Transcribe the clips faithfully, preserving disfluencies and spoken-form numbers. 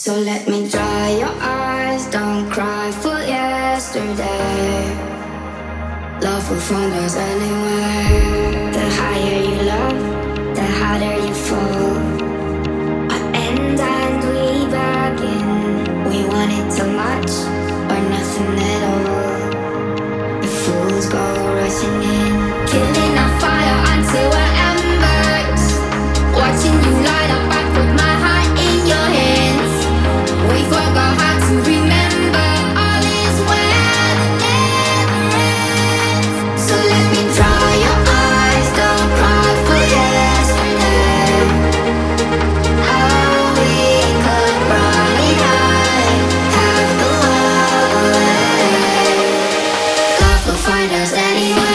So let me dry your eyes, don't cry for yesterday. Love will find us anyway. The higher you love, the harder you fall. I end and we begin. We wanted too much or nothing at all. The fools go rushing in, killing our fire until we're embers. Watching you light up, I put my heart in your hands. We forgot how to remember. All is well and never ends. So let me dry your eyes, don't cry for yesterday. Oh, we could run it high, have the world away. Love will find us anyway.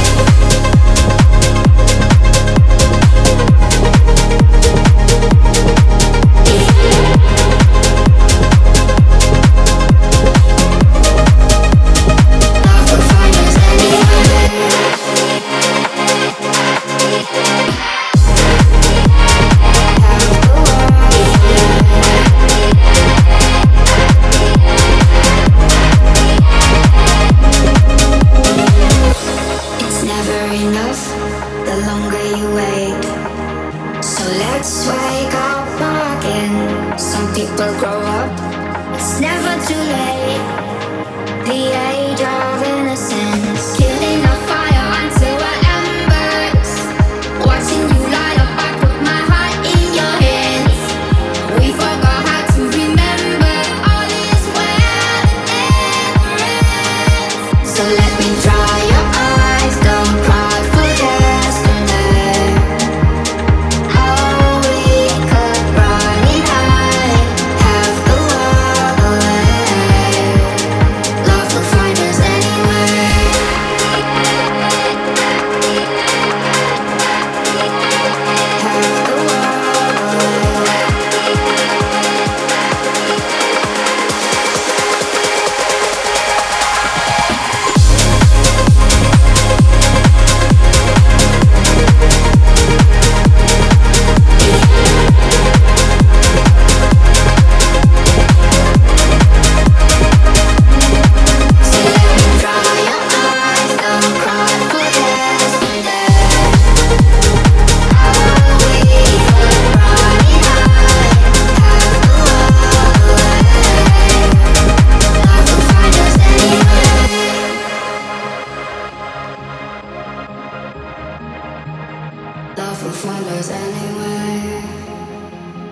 Love will find us anyway.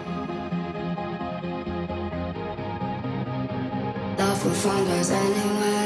Love will find us anyway.